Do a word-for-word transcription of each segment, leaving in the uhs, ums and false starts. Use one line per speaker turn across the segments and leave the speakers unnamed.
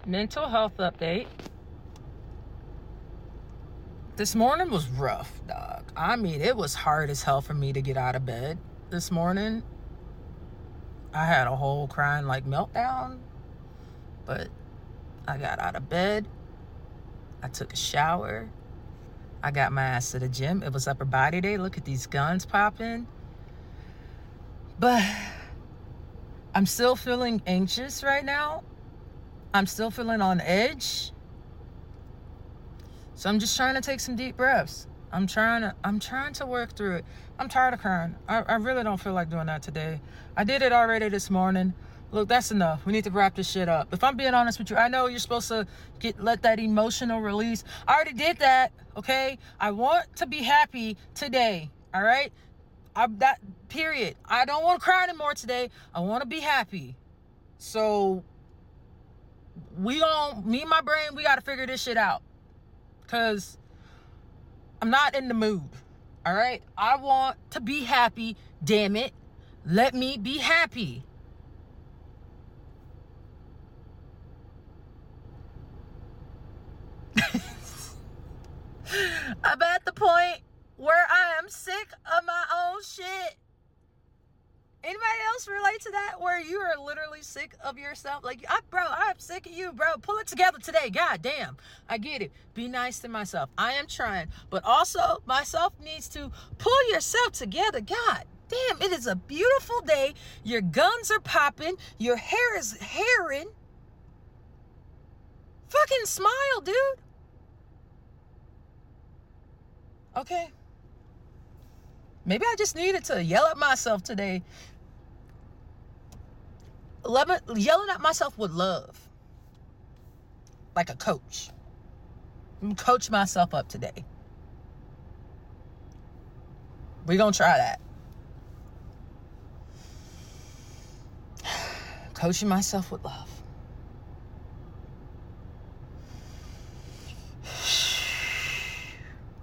mental health update. This morning was rough, dog. I mean, it was hard as hell for me to get out of bed this morning. I had a whole crying like meltdown, but I got out of bed. I took a shower. I got my ass to the gym. It was upper body day. Look at these guns popping. But I'm still feeling anxious right now. I'm still feeling on edge. So I'm just trying to take some deep breaths. I'm trying to I'm trying to work through it. I'm tired of crying. I, I really don't feel like doing that today. I did it already this morning. Look, that's enough. We need to wrap this shit up. If I'm being honest with you, I know you're supposed to get let that emotional release. I already did that, okay? I want to be happy today, all right? I, that period. I don't want to cry anymore today. I want to be happy. So we gon' me and my brain, we got to figure this shit out. Because I'm not in the mood, all right? I want to be happy, damn it. Let me be happy. I'm at the point where I am sick of my own shit. Anybody else relate to that? Where you are literally sick of yourself? Like, I, bro, I'm sick of you, bro. Pull it together today. God damn. I get it. Be nice to myself. I am trying. But also, myself needs to pull yourself together. God damn, it is a beautiful day. Your guns are popping. Your hair is hairing. Fucking smile, dude. Okay. Maybe I just needed to yell at myself today. Yelling at myself with love. Like a coach. Coach myself up today. We're going to try that. Coaching myself with love.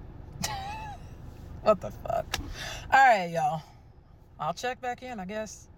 What the fuck? All right, y'all. I'll check back in, I guess.